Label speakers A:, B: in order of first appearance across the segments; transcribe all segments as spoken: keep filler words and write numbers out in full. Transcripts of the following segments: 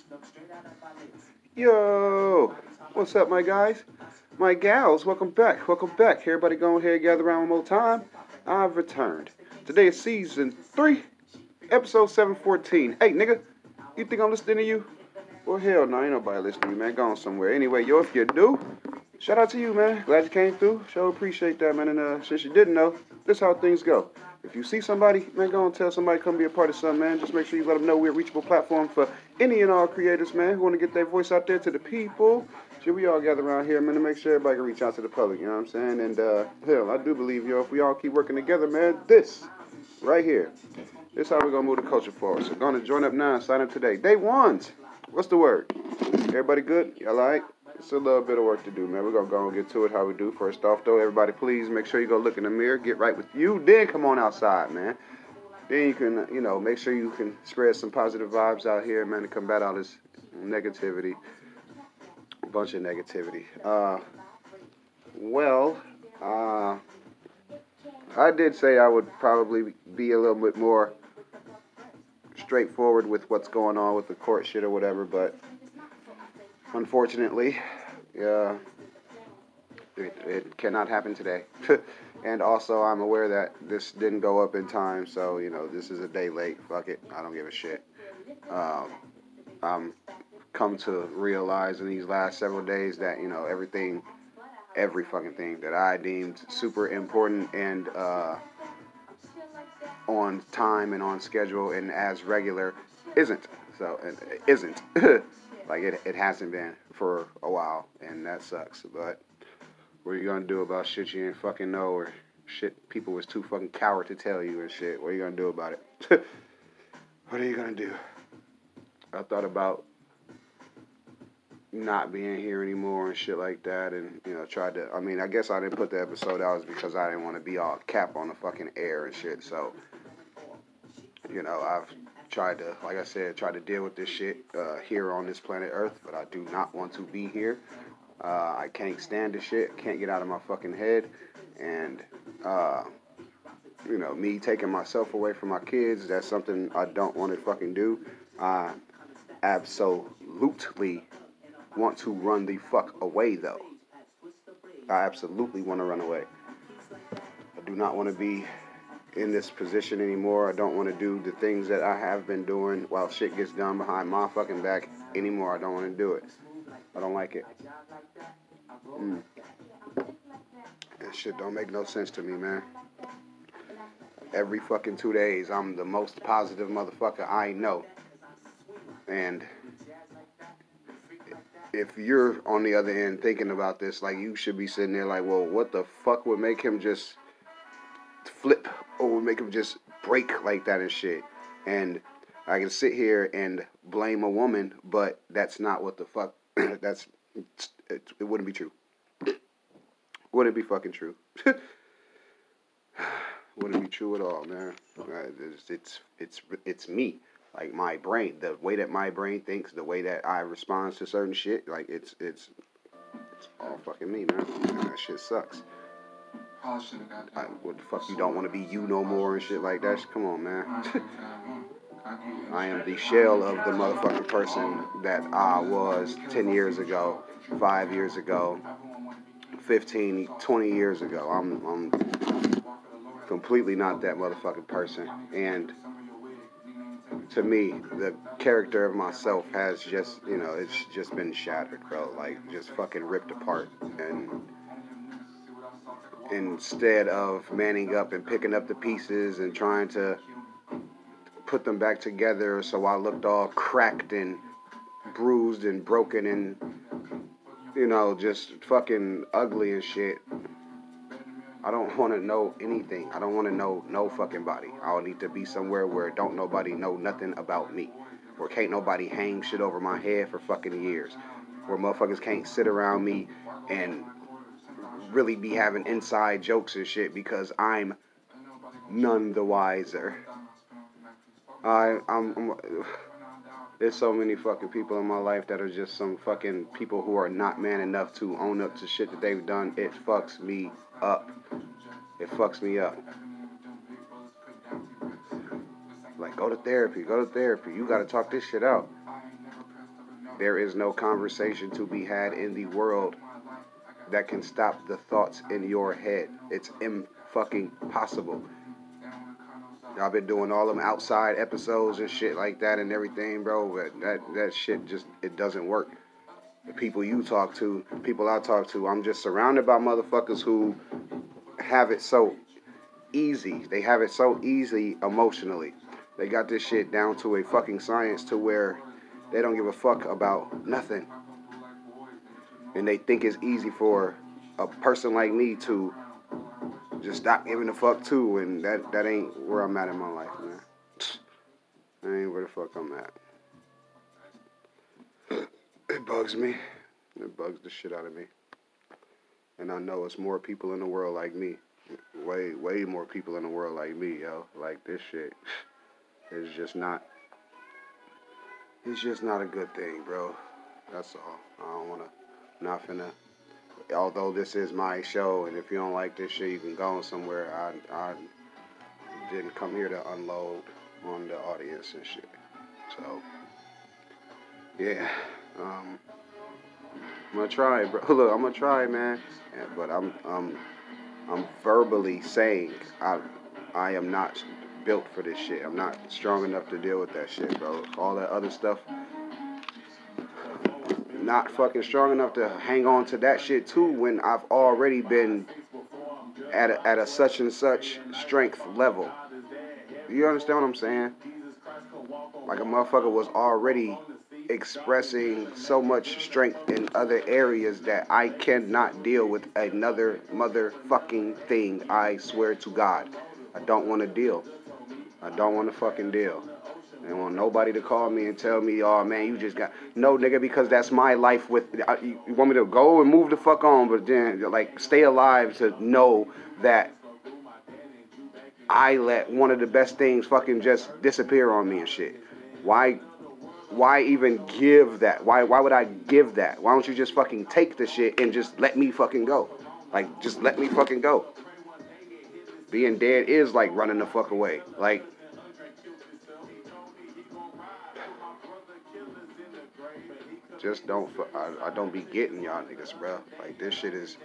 A: Yo, what's up, my guys? My gals, welcome back. Welcome back. Everybody go ahead and gather around one more time. I've returned. Today is season three, episode seven fourteen. Hey, nigga, you think I'm listening to you? Well, hell no, ain't nobody listening to you, man. Going somewhere. Anyway, yo, if you do, shout out to you, man. Glad you came through. Sure appreciate that, man. And uh, since you didn't know, this is how things go. If you see somebody, man, go and tell somebody come be a part of something, man. Just make sure you let them know we're a reachable platform for any and all creators, man, who want to get their voice out there to the people. Should we all gather around here, man, to make sure everybody can reach out to the public, you know what I'm saying? And, uh, hell, I do believe, yo, if we all keep working together, man, this, right here, this is how we're going to move the culture forward. So, going to join up now and sign up today. Day ones. What's the word? Everybody good? Y'all all right? It's a little bit of work to do, man. We're going to go and get to it how we do. First off, though, everybody, please make sure you go look in the mirror, get right with you, then come on outside, man. Then you can, you know, make sure you can spread some positive vibes out here, man, to combat all this negativity, a bunch of negativity. Uh, well, uh, I did say I would probably be a little bit more straightforward with what's going on with the court shit or whatever, but unfortunately, yeah, it, it cannot happen today. And also, I'm aware that this didn't go up in time, so, you know, this is a day late. Fuck it. I don't give a shit. Um, I'm come to realize in these last several days that, you know, everything, every fucking thing that I deemed super important and uh, on time and on schedule and as regular isn't. So, it isn't. Like, it, it hasn't been for a while, and that sucks, but what are you gonna do about shit you ain't fucking know, or shit people was too fucking coward to tell you and shit? What are you gonna do about it? What are you gonna do? I thought about not being here anymore and shit like that, and, you know, tried to, I mean, I guess I didn't put the episode out was because I didn't want to be all cap on the fucking air and shit, so, you know, I've tried to, like I said, try to deal with this shit uh, here on this planet Earth, but I do not want to be here. Uh, I can't stand this shit. Can't get out of my fucking head. And, uh, you know, me taking myself away from my kids, that's something I don't want to fucking do. I absolutely want to run the fuck away, though. I absolutely want to run away. I do not want to be in this position anymore. I don't want to do the things that I have been doing while shit gets done behind my fucking back anymore. I don't want to do it. I don't like it. Mm. That shit don't make no sense to me, man. Every fucking two days, I'm the most positive motherfucker I know. And if you're on the other end thinking about this, like, you should be sitting there like, well, what the fuck would make him just flip or would make him just break like that and shit? And I can sit here and blame a woman, but that's not what the fuck, that's, it, it wouldn't be true. Wouldn't be fucking true. Wouldn't be true at all, man. It's, it's it's it's me. Like, my brain, the way that my brain thinks, the way that I respond to certain shit, like, it's it's it's all fucking me, man. And that shit sucks. I, what the fuck, you don't want to be you no more and shit like that? Come on, man. I am the shell of the motherfucking person that I was ten years ago, five years ago, fifteen, twenty years ago. I'm, I'm completely not that motherfucking person. And to me, the character of myself has just, you know, it's just been shattered, bro. Like, just fucking ripped apart. And instead of manning up and picking up the pieces and trying to put them back together, so I looked all cracked and bruised and broken and, you know, just fucking ugly and shit. I don't want to know anything. I don't want to know no fucking body. I need to be somewhere where don't nobody know nothing about me. Where can't nobody hang shit over my head for fucking years. Where motherfuckers can't sit around me and really be having inside jokes and shit because I'm none the wiser. I, I'm, I'm there's so many fucking people in my life that are just some fucking people who are not man enough to own up to shit that they've done. It fucks me up. It fucks me up. Like, go to therapy, go to therapy. You gotta talk this shit out. There is no conversation to be had in the world that can stop the thoughts in your head. It's fucking possible. I've been doing all them outside episodes and shit like that and everything, bro, but that, that shit just, it doesn't work. The people you talk to, people I talk to, I'm just surrounded by motherfuckers who have it so easy. They have it so easy emotionally. They got this shit down to a fucking science to where they don't give a fuck about nothing. And they think it's easy for a person like me to just stop giving a fuck too, and that, that ain't where I'm at in my life, man. That ain't where the fuck I'm at. It bugs me. It bugs the shit out of me. And I know it's more people in the world like me. Way, way more people in the world like me, yo. Like, this shit is just not, it's just not a good thing, bro. That's all. I don't want to, not finna, although this is my show, and if you don't like this shit, you can go somewhere. I, I didn't come here to unload on the audience and shit. So, yeah. Um, I'm gonna try, bro. Look, I'm gonna try, man. Yeah, but I'm, um, I'm verbally saying I, I am not built for this shit. I'm not strong enough to deal with that shit, bro. All that other stuff. Not fucking strong enough to hang on to that shit too when I've already been at a, at a such and such strength level. You understand what I'm saying? Like a motherfucker was already expressing so much strength in other areas that I cannot deal with another motherfucking thing. I swear to God. I don't want to deal. I don't want to fucking deal. I don't want nobody to call me and tell me, oh man, you just got, no nigga, because that's my life with, you, you want me to go and move the fuck on, but then like stay alive to know that I let one of the best things fucking just disappear on me and shit. Why, why even give that? Why, why would I give that? Why don't you just fucking take the shit and just let me fucking go? Like, just let me fucking go. Being dead is like running the fuck away. Like, just don't, I, I don't be getting y'all niggas, bro. Like, this shit is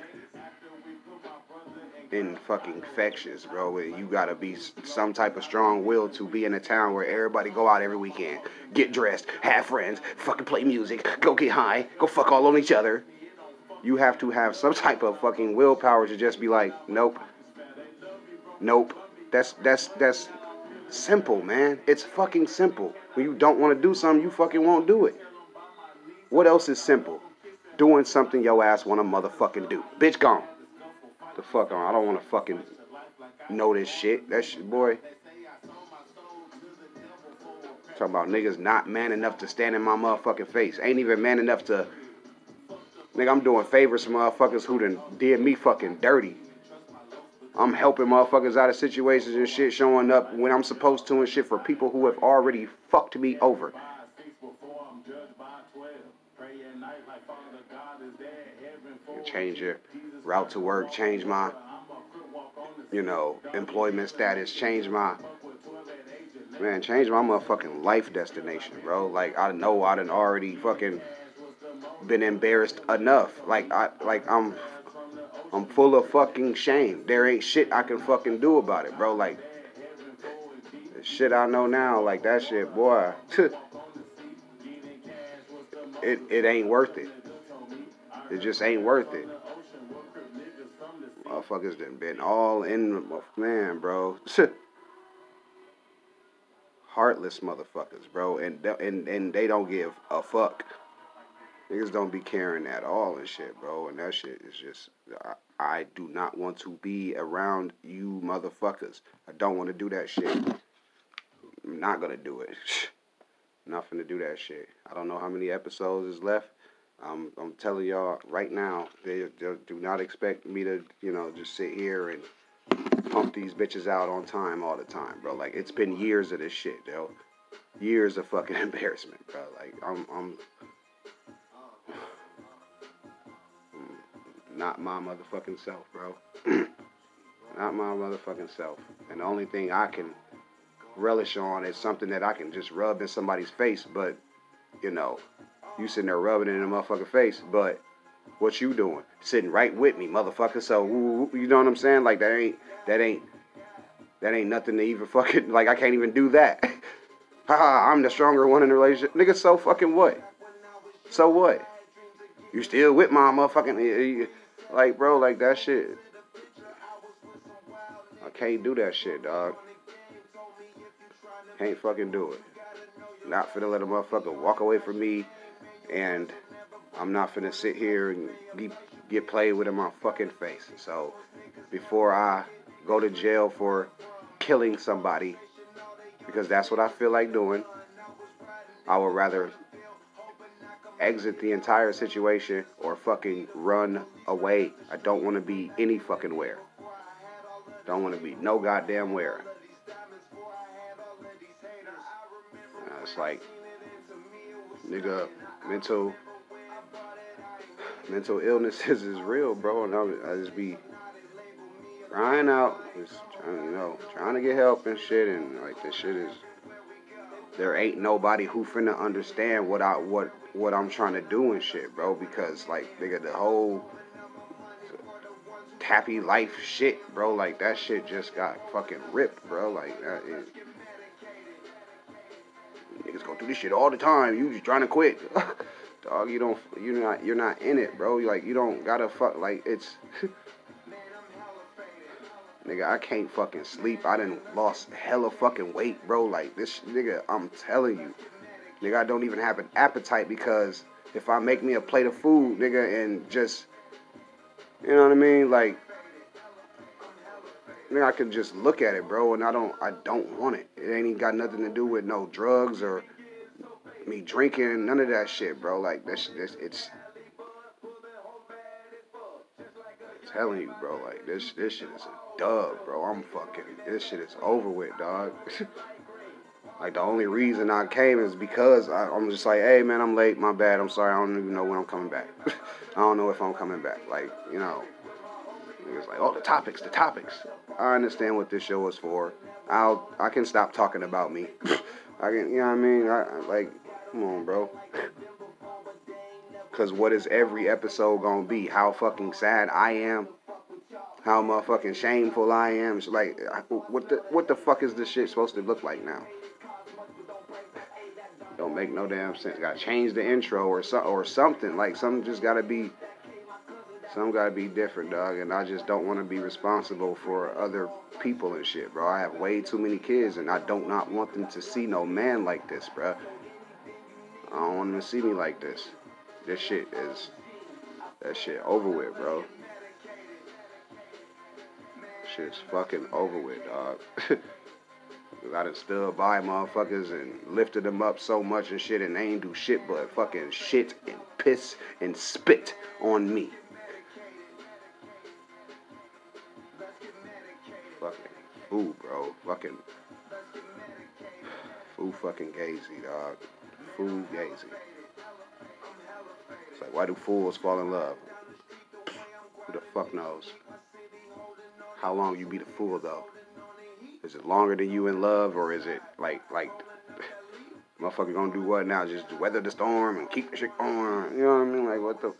A: in fucking infectious, bro. You gotta be some type of strong will to be in a town where everybody go out every weekend, get dressed, have friends, fucking play music, go get high, go fuck all on each other. You have to have some type of fucking willpower to just be like, nope, nope. That's that's that's simple, man. It's fucking simple. When you don't want to do something, you fucking won't do it. What else is simple? Doing something your ass want to motherfucking do. Bitch, gone. The fuck on. I don't want to fucking know this shit. That shit, boy. Talking about niggas not man enough to stand in my motherfucking face. Ain't even man enough to. Nigga, I'm doing favors to motherfuckers who done did me fucking dirty. I'm helping motherfuckers out of situations and shit, showing up when I'm supposed to and shit for people who have already fucked me over. Change your route to work, change my, you know, employment status, change my, man, change my motherfucking life destination, bro. Like, I know I done already fucking been embarrassed enough. Like, I, like, I'm, I'm full of fucking shame. There ain't shit I can fucking do about it, bro. Like, the shit I know now, like, that shit, boy, it, it ain't worth it. It just ain't worth it. Motherfuckers done been all in, man, bro. Heartless motherfuckers, bro. And, and and they don't give a fuck. Niggas don't be caring at all and shit, bro. And that shit is just, I, I do not want to be around you motherfuckers. I don't want to do that shit. I'm not gonna do it. Not finna do that shit. I don't know how many episodes is left. I'm, I'm telling y'all right now, they, they do not expect me to, you know, just sit here and pump these bitches out on time all the time, bro. Like, it's been years of this shit, yo. Years of fucking embarrassment, bro. Like, I'm, I'm, not my motherfucking self, bro. Not my motherfucking self. And the only thing I can relish on is something that I can just rub in somebody's face, but, you know, You sitting there rubbing it in the motherfucking face, but what you doing? Sitting right with me, motherfucker. So you know what I'm saying? Like that ain't that ain't that ain't nothing to even fucking like. I can't even do that. Haha, I'm the stronger one in the relationship, nigga. So fucking what? So what? You still with my motherfucking like, bro? Like that shit. I can't do that shit, dog. Can't fucking do it. Not finna let a motherfucker walk away from me, and I'm not finna sit here and be, get played with in my fucking face. So, before I go to jail for killing somebody, because that's what I feel like doing, I would rather exit the entire situation or fucking run away. I don't want to be any fucking where. Don't want to be no goddamn where. Uh, it's like, nigga, mental mental illnesses is real, bro, and I, I just be crying out, just trying, you know, trying to get help and shit, and like this shit is. There ain't nobody who finna understand what I what what I'm trying to do and shit, bro, because like nigga, the whole happy life shit, bro, like that shit just got fucking ripped, bro, like that is. Niggas go through this shit all the time. You just trying to quit, dog. You don't. You're not. You're not in it, bro. Like you don't gotta fuck. Like it's. Nigga, I can't fucking sleep. I done lost hella fucking weight, bro. Like this, nigga. I'm telling you, nigga. I don't even have an appetite because if I make me a plate of food, nigga, and just, you know what I mean, like. I mean, I can just look at it, bro, and I don't, I don't want it. It ain't even got nothing to do with no drugs or me drinking, none of that shit, bro. Like this, this, it's, I'm telling you, bro. Like this, this shit is a dub, bro. I'm fucking, this shit is over with, dog. Like the only reason I came is because I, I'm just like, hey, man, I'm late, my bad, I'm sorry, I don't even know when I'm coming back. I don't know if I'm coming back. Like, you know. It's like, oh, the topics, the topics. I understand what this show is for. I'll, I can stop talking about me. I can, you know what I mean? I, I like, come on, bro. Because what is every episode gonna be? How fucking sad I am? How motherfucking shameful I am? It's like, what the, what the fuck is this shit supposed to look like now? Don't make no damn sense. Gotta change the intro or so, or something. Like, something just gotta be. Some gotta be different, dog, and I just don't want to be responsible for other people and shit, bro. I have way too many kids, and I don't not want them to see no man like this, bro. I don't want them to see me like this. This shit is, that shit over with, bro. Shit's fucking over with, dog. I done stood by motherfuckers and lifted them up so much and shit, and they ain't do shit but fucking shit and piss and spit on me. Fucking fool, bro. Fucking fool fucking gazy, dog. Fool gazy. It's like, why do fools fall in love? Who the fuck knows? How long you be the fool, though? Is it longer than you in love, or is it like, like, motherfucker gonna do what now? Just weather the storm and keep the shit on? You know what I mean? Like, what the...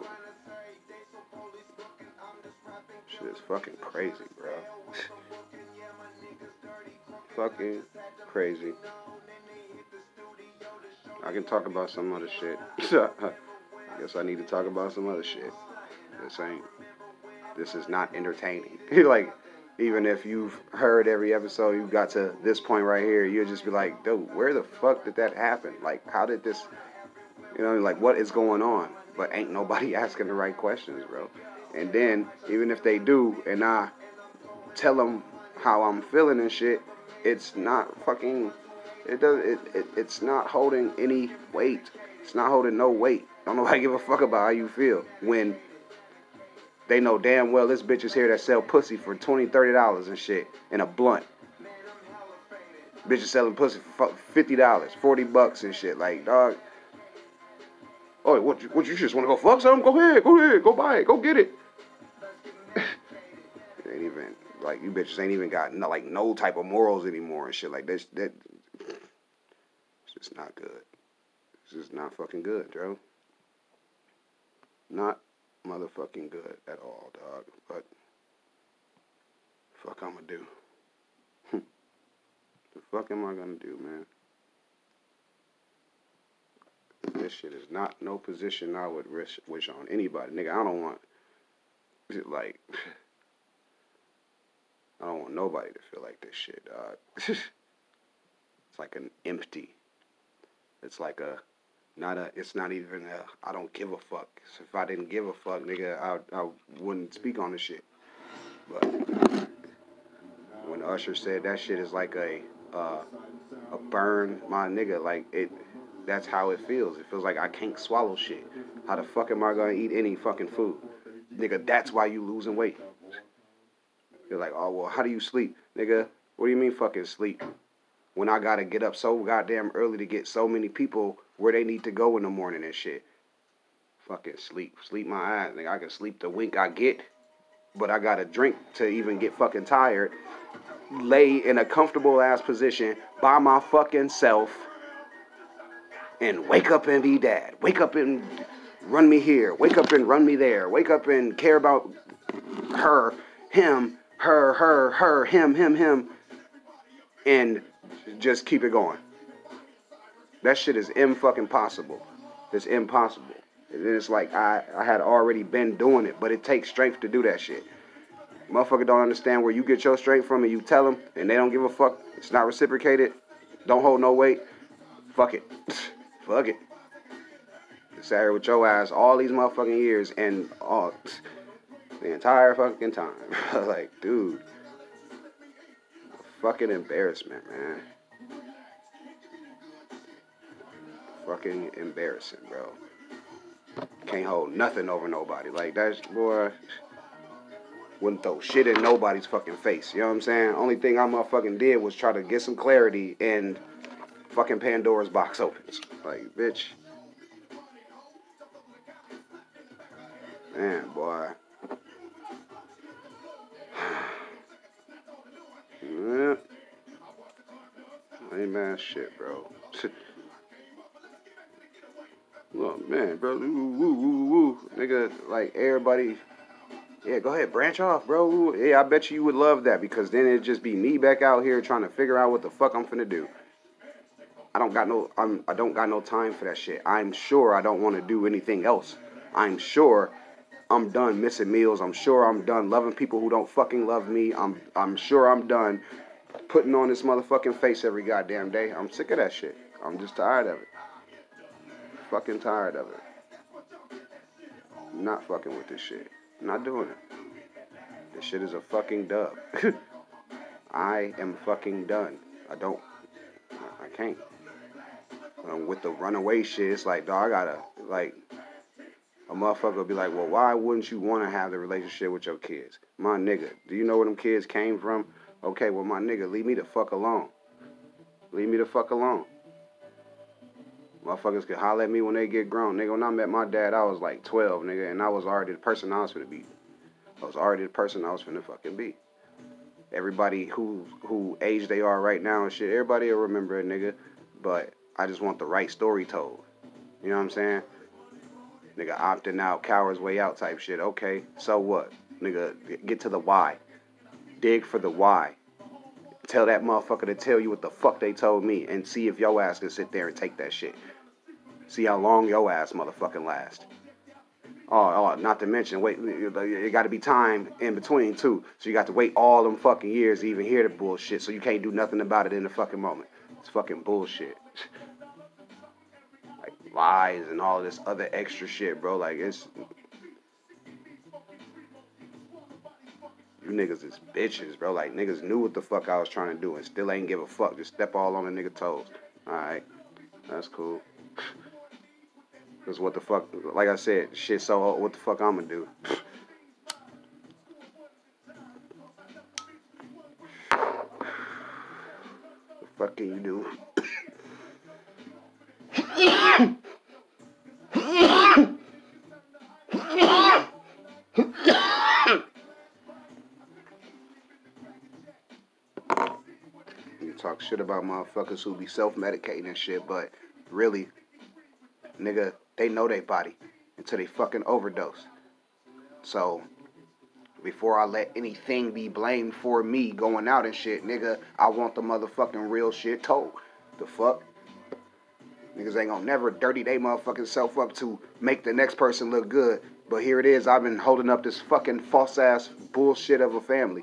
A: Shit is fucking crazy, bro. Fucking crazy. I can talk about some other shit. I guess I need to talk about some other shit. This ain't, this is not entertaining. Like, even if you've heard every episode, you got to this point right here, you'll just be like, dude, where the fuck did that happen? Like, how did this, you know, like, what is going on? But ain't nobody asking the right questions, bro. And then, even if they do, and I tell them how I'm feeling and shit, it's not fucking, it does, it, it it's not holding any weight. It's not holding no weight. Don't nobody give a fuck about how you feel when they know damn well this bitch is here that sell pussy for twenty dollars, thirty dollars and shit in a blunt. Bitches selling pussy for fifty dollars, forty bucks and shit. Like, dog. Oh, what, what you just want to go fuck something? Go ahead, go ahead, go buy it, go get it. It ain't even, like, you bitches ain't even got, no, like, no type of morals anymore and shit like this. That, it's just not good. This is not fucking good, Joe. Not motherfucking good at all, dog. But fuck I'm gonna do. The fuck am I gonna do, man? This shit is not no position I would wish, wish on anybody. Nigga, I don't want, like, I don't want nobody to feel like this shit, dog. It's like an empty. It's like a, not a, it's not even a, I don't give a fuck. So if I didn't give a fuck, nigga, I, I wouldn't speak on this shit. But when Usher said that shit is like a, uh, a burn, my nigga, like, it, that's how it feels. It feels like I can't swallow shit. How the fuck am I gonna eat any fucking food? Nigga, that's why you losing weight. You're like, oh, well, how do you sleep? Nigga, what do you mean fucking sleep? When I gotta get up so goddamn early to get so many people where they need to go in the morning and shit. Fucking sleep. Sleep my eyes. Nigga, I can sleep the wink I get, but I gotta drink to even get fucking tired. Lay in a comfortable ass position by my fucking self and wake up and be dad. Wake up and run me here. Wake up and run me there. Wake up and care about her, him, her, her, her, him, him, him. And just keep it going. That shit is im-fucking-possible. It's impossible. It's like I, I had already been doing it, but it takes strength to do that shit. Motherfucker don't understand where you get your strength from and you tell them and they don't give a fuck. It's not reciprocated. Don't hold no weight. Fuck it. Fuck it. Sat here with your ass all these motherfucking years and all the entire fucking time. Like, dude. Fucking embarrassment, man. Fucking embarrassing, bro. Can't hold nothing over nobody. Like, that's, boy, wouldn't throw shit in nobody's fucking face. You know what I'm saying? Only thing I motherfucking did was try to get some clarity and fucking Pandora's box opens. Like, bitch. Man, boy. Yeah. Ain't bad shit, bro. Oh, man, bro. Woo, woo, woo, woo. Nigga, like, everybody. Yeah, go ahead, branch off, bro. Yeah, I bet you would love that because then it'd just be me back out here trying to figure out what the fuck I'm finna do. I don't got no, I'm, I don't got no time for that shit. I'm sure I don't want to do anything else. I'm sure I'm done missing meals. I'm sure I'm done loving people who don't fucking love me. I'm, I'm sure I'm done putting on this motherfucking face every goddamn day. I'm sick of that shit. I'm just tired of it. Fucking tired of it. Not fucking with this shit. Not doing it. This shit is a fucking dub. I am fucking done. I don't. I can't. Um, with the runaway shit, it's like, dog, I gotta, like, a motherfucker will be like, well, why wouldn't you want to have the relationship with your kids? My nigga, do you know where them kids came from? Okay, well, my nigga, leave me the fuck alone. Leave me the fuck alone. Motherfuckers can holler at me when they get grown. Nigga, when I met my dad, I was like twelve, nigga, and I was already the person I was finna be. I was already the person I was finna fucking be. Everybody who who age they are right now and shit, everybody will remember it, nigga. But I just want the right story told. You know what I'm saying? Nigga, opting out, coward's way out type shit. Okay, so what? Nigga, get to the why. Dig for the why. Tell that motherfucker to tell you what the fuck they told me and see if your ass can sit there and take that shit. See how long your ass motherfucking last. Oh, oh, not to mention, wait, it got to be time in between, too. So you got to wait all them fucking years to even hear the bullshit, so you can't do nothing about it in the fucking moment. It's fucking bullshit. Like, lies and all this other extra shit, bro. Like, it's... You niggas is bitches, bro. Like, niggas knew what the fuck I was trying to do and still ain't give a fuck. Just step all on the nigga toes. Alright. That's cool. Because what the fuck, like I said, shit so old, what the fuck I'm gonna do? The fuck can you do? You talk shit about motherfuckers who be self-medicating and shit, but really, nigga, they know they body until they fucking overdose. So, before I let anything be blamed for me going out and shit, nigga, I want the motherfucking real shit told. The fuck? Niggas ain't gonna never dirty they motherfucking self up to make the next person look good. But here it is, I've been holding up this fucking false ass bullshit of a family.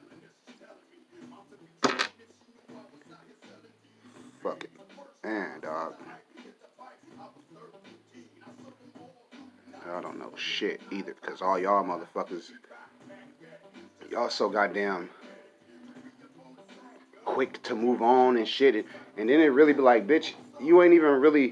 A: Fuck it. Man, dog. I don't know shit either, because all y'all motherfuckers, y'all so goddamn quick to move on and shit. And then it really be like, bitch, you ain't even really...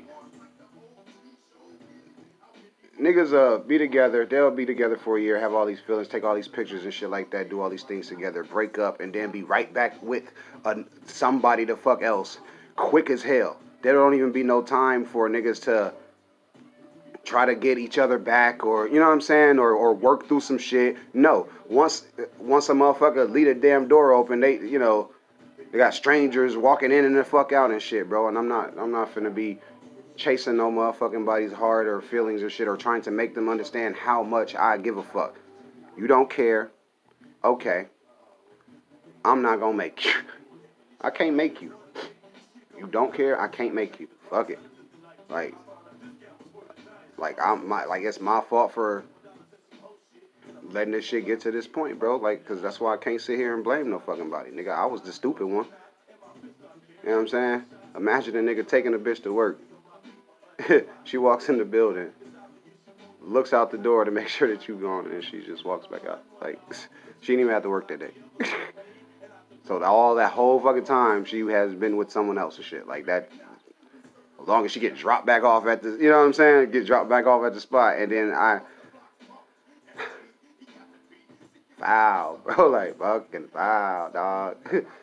A: Niggas uh be together, they'll be together for a year, have all these feelings, take all these pictures and shit like that, do all these things together, break up, and then be right back with uh, somebody the fuck else, quick as hell. There don't even be no time for niggas to try to get each other back, or, you know what I'm saying, or, or work through some shit. No, once once a motherfucker leave a damn door open, they, you know, they got strangers walking in and the fuck out and shit, bro. And I'm not, I'm not finna be chasing no motherfucking body's heart or feelings or shit, or trying to make them understand how much I give a fuck. You don't care. Okay. I'm not gonna make you. I can't make you. You don't care, I can't make you. Fuck it. Like, like I'm my, like it's my fault for letting this shit get to this point, bro. Like, cause that's why I can't sit here and blame no fucking body. Nigga, I was the stupid one. You know what I'm saying? Imagine a nigga taking a bitch to work. She walks in the building, looks out the door to make sure that you gone, and she just walks back out. Like, she didn't even have to work that day. So all that whole fucking time, she has been with someone else and shit. Like that, as long as she get dropped back off at the, you know what I'm saying? Get dropped back off at the spot, and then I, foul, bro, like fucking foul, dog.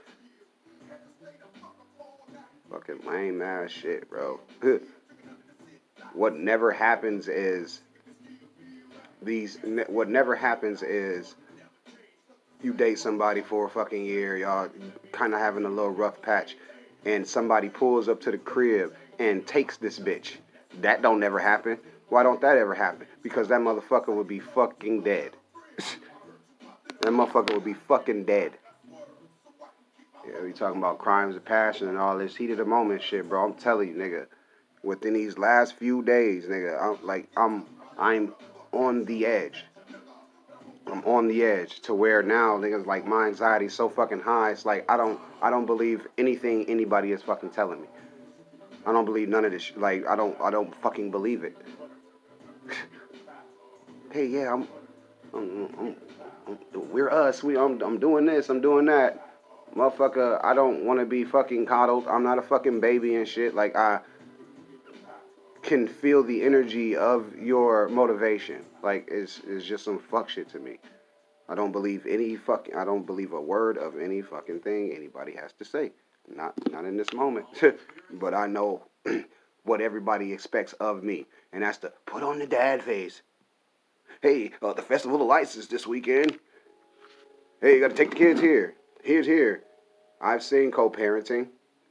A: Fucking lame ass shit, bro. What never happens is these. What never happens is you date somebody for a fucking year, y'all kind of having a little rough patch, and somebody pulls up to the crib and takes this bitch. That don't never happen. Why don't that ever happen? Because that motherfucker would be fucking dead. That motherfucker would be fucking dead. Yeah, we talking about crimes of passion and all this heat of the moment shit, bro. I'm telling you, nigga. Within these last few days, nigga, I'm like, I'm, I'm on the edge. I'm on the edge to where now, niggas, like, my anxiety's so fucking high. It's like I don't, I don't believe anything anybody is fucking telling me. I don't believe none of this. Sh- like, I don't, I don't fucking believe it. Hey, yeah, I'm, I'm, I'm, I'm we're us. We, I'm, I'm doing this. I'm doing that. Motherfucker, I don't want to be fucking coddled. I'm not a fucking baby and shit. Like, I can feel the energy of your motivation. Like, it's, it's just some fuck shit to me. I don't believe any fucking, I don't believe a word of any fucking thing anybody has to say. Not, not in this moment. But I know what everybody expects of me. And that's to put on the dad face. Hey, uh, the Festival of Lights is this weekend. Hey, you gotta take the kids here. Here's here. I've seen co-parenting.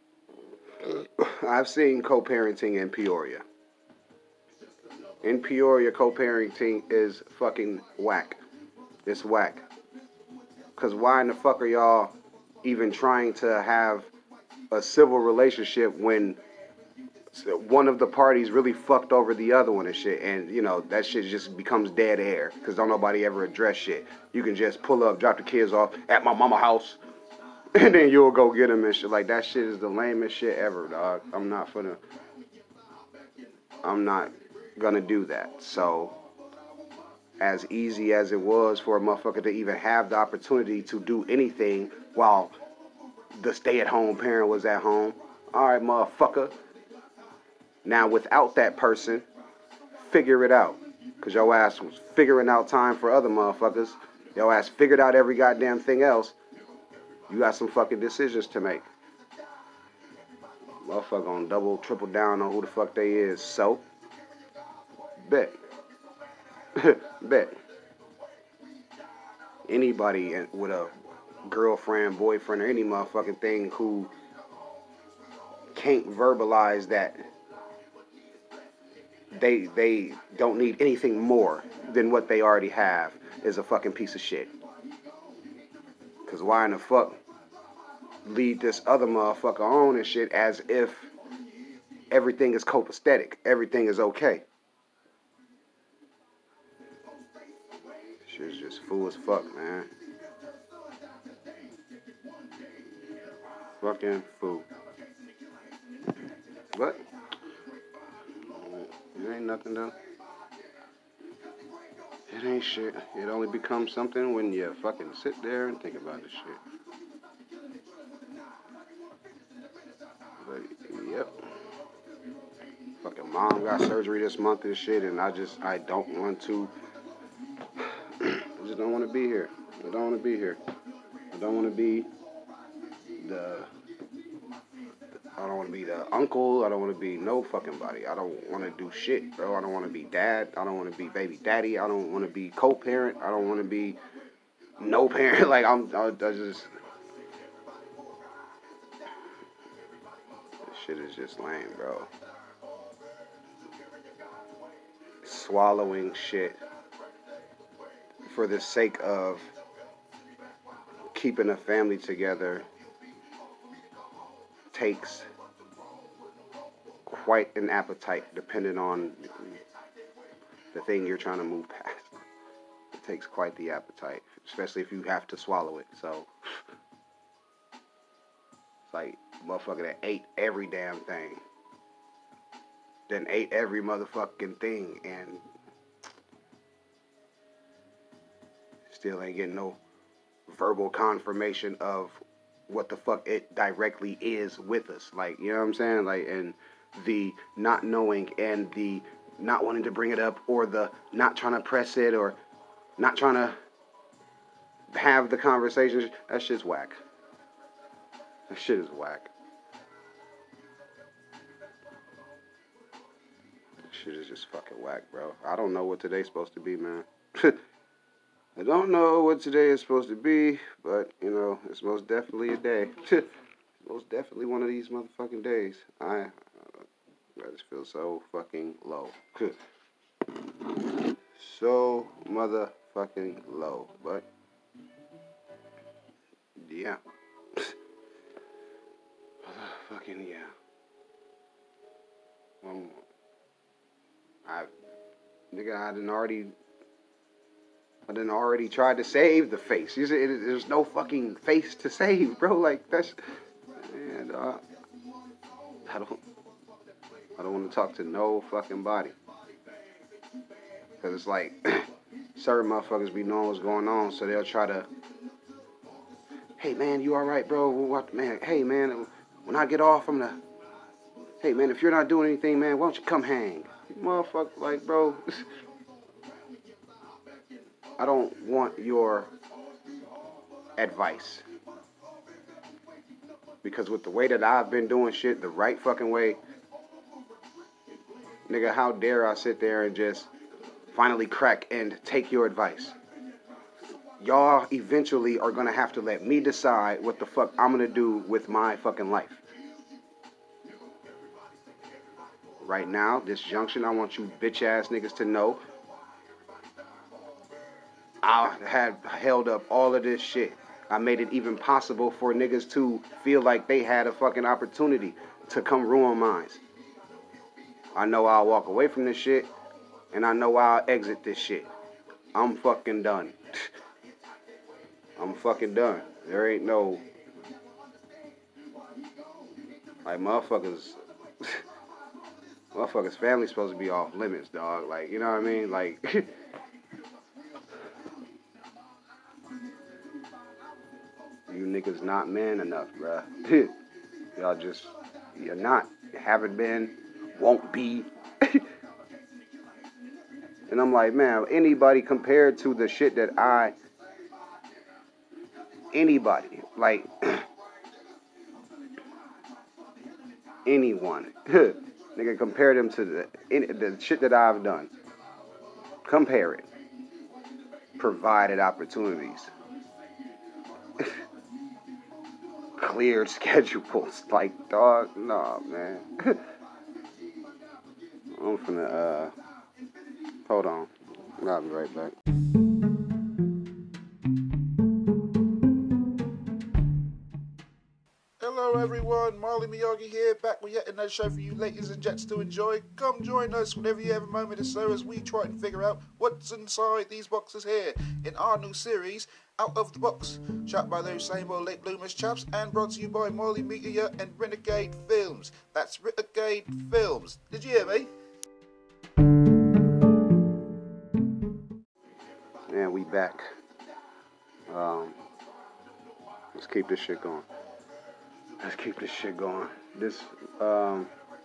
A: I've seen co-parenting in Peoria. In Peoria, co-parenting is fucking whack. It's whack. Because why in the fuck are y'all even trying to have a civil relationship when one of the parties really fucked over the other one and shit? And, you know, that shit just becomes dead air because don't nobody ever address shit. You can just pull up, drop the kids off at my mama house, and then you'll go get them and shit. Like, that shit is the lamest shit ever, dog. I'm not finna... I'm not gonna do that. So, as easy as it was for a motherfucker to even have the opportunity to do anything while the stay-at-home parent was at home, alright, motherfucker. Now, without that person, figure it out. Because your ass was figuring out time for other motherfuckers. Your ass figured out every goddamn thing else. You got some fucking decisions to make. Motherfucker gonna double, triple down on who the fuck they is. So, bet. Bet. Anybody with a girlfriend, boyfriend, or any motherfucking thing who can't verbalize that they they don't need anything more than what they already have is a fucking piece of shit. Cause why in the fuck lead this other motherfucker on and shit as if everything is copacetic, everything is okay. Shit's just fool as fuck, man. Fucking fool. But it ain't nothing though. It ain't shit. It only becomes something when you fucking sit there and think about the shit. But yep. Fucking mom got surgery this month and shit, and I just I don't want to. I just don't want to be here. I don't want to be here. I don't want to be the. I don't want to be the uncle. I don't want to be no fucking body. I don't want to do shit, bro. I don't want to be dad. I don't want to be baby daddy. I don't want to be co-parent. I don't want to be no parent. Like, I'm, I, I just... This shit is just lame, bro. Swallowing shit for the sake of keeping a family together takes quite an appetite, depending on the thing you're trying to move past. It takes quite the appetite, especially if you have to swallow it. So it's like motherfucker that ate every damn thing, then ate every motherfucking thing, and still ain't getting no verbal confirmation of what the fuck it directly is with us. Like, you know what I'm saying? Like, and the not knowing and the not wanting to bring it up, or the not trying to press it, or not trying to have the conversations, that shit's whack. That shit is whack. That shit is just fucking whack, bro. I don't know what today's supposed to be, man. I don't know what today is supposed to be, but, you know, it's most definitely a day. Most definitely one of these motherfucking days. I, I just feel so fucking low. So motherfucking low. But, yeah. Motherfucking yeah. Um, I, nigga, I done already... I done already tried to save the face. You see, it, there's no fucking face to save, bro. Like, that's... And, uh... I don't... I don't want to talk to no fucking body. Because it's like... certain motherfuckers be knowing what's going on, so they'll try to... Hey, man, you alright, bro? What, man? Hey, man, when I get off, I'm gonna... Hey, man, if you're not doing anything, man, why don't you come hang? Motherfucker, like, bro... I don't want your advice. Because with the way that I've been doing shit the right fucking way, nigga, how dare I sit there and just finally crack and take your advice? Y'all eventually are gonna have to let me decide what the fuck I'm gonna do with my fucking life. Right now, this junction, I want you bitch ass niggas to know I had held up all of this shit. I made it even possible for niggas to feel like they had a fucking opportunity to come ruin mine. I know I'll walk away from this shit, and I know I'll exit this shit. I'm fucking done. I'm fucking done. There ain't no... Like, motherfuckers... motherfuckers' family's supposed to be off limits, dog. Like, you know what I mean? Like... You niggas not man enough, bruh. Y'all just, you're not. You haven't been, won't be. And I'm like, man, anybody compared to the shit that I, anybody, like, anyone, nigga, compare them to the, the shit that I've done. Compare it. Provided opportunities. Cleared schedules. Like, dog, nah, man. I'm finna, uh, hold on. I'll be right back. Hello everyone, Marley Miyagi here, back with yet another show for you ladies and gents to enjoy. Come join us whenever you have a moment or so as we try and figure out what's inside these boxes here in our new series, Out of the Box, shot by those same old late bloomers chaps and brought to you by Marley Media and Renegade Films. That's Renegade Films. Did you hear me? And we back. Um, let's keep this shit going. Let's keep this shit going. This, um,